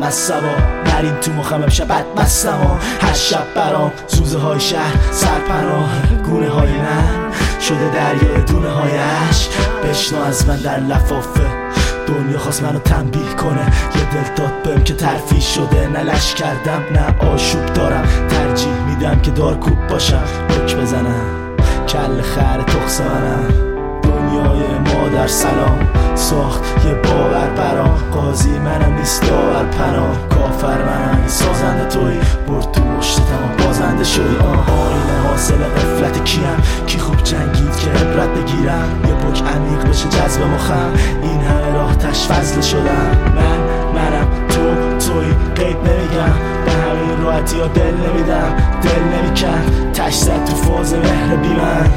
مصبا نرین تو مخم امشب بد بستم هر شب برام زوزه های شهر سرپناه گونه های من شده دریای دونه هایش بشنو از من در لفافه دنیا خواست منو تنبیه کنه یه دل داد بهم که ترفیع شده نه لش کردم نه آشوب دارم ترجیح میدم که دارکوب باشم لک بزنم کل خر تخص منم دنیای مادر سلام ساخت یه باور برام قاضی منم نیست داور پناه کافر منم سازنده توی برد تو مشتتم بازنده شدی آینه حاصل قفلت کیم کی خوب جنگید که عبرت بگیرم یه بک عمیق بشه جذب مخم این همه راه تش فضل شدم منم توی قید نمیگم به همین راحتی ها دل نمیدم دل نمیکن تش زد تو فاز مهر بی من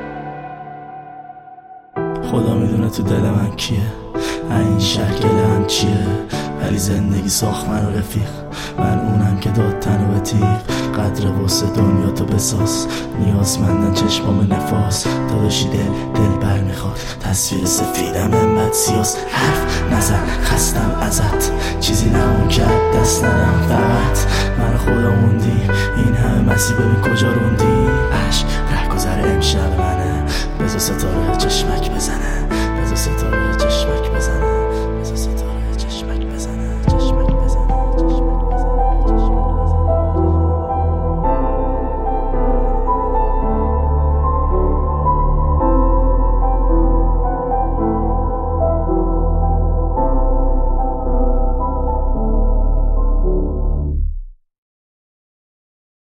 خدا میدونه تو دل من کیه این شکل هم چیه ولی زندگی ساخت من و رفیق من اونم که داد تن و تیغ قدر واسه دنیا تو بساز نیازمندن چشمام نفاس داداشی دل بر میخواد تصویر سفیدم انبت سیاس حرف نزن خستم ازت چیزی نمون کرد دست ندم فقط من خدا موندیم این همه مسیح ببین کجا روندیم عشق رهگذر امشب منه بذار ستاره چشمک بزنه بذار ستاره چشمک بزنه